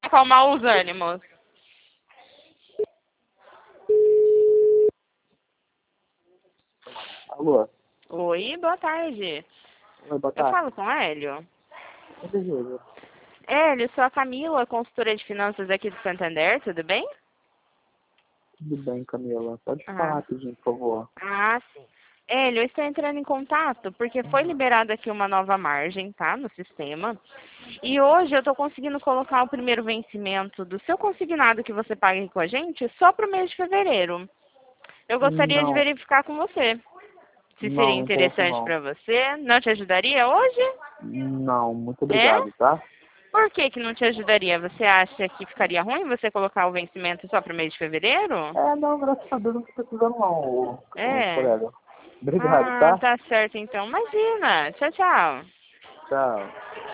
acalmar os ânimos. Alô? Oi, boa tarde. Oi, boa Eu tarde. falo com o Hélio. Que desejo? Hélio, sou a Camila, consultora de finanças aqui do Santander, tudo bem? Tudo bem, Camila. Pode falar Ah, rapidinho, por favor. sim. Hélio, eu estou entrando em contato porque foi liberada aqui uma nova margem, tá, no sistema. E hoje eu estou conseguindo colocar o primeiro vencimento do seu consignado que você paga aqui com a gente só para o mês de fevereiro. Eu gostaria de Não, verificar com você se seria não interessa interessante não. para você. Não te ajudaria hoje? Não, muito É? obrigado, tá? Por que que não te ajudaria? Você acha que ficaria ruim você colocar o vencimento só para o mês de fevereiro? Não, graças a Deus não tô precisando não, ô É. colega. Obrigado, Ah, tá? tá certo então. Imagina. Tchau, tchau. Tchau.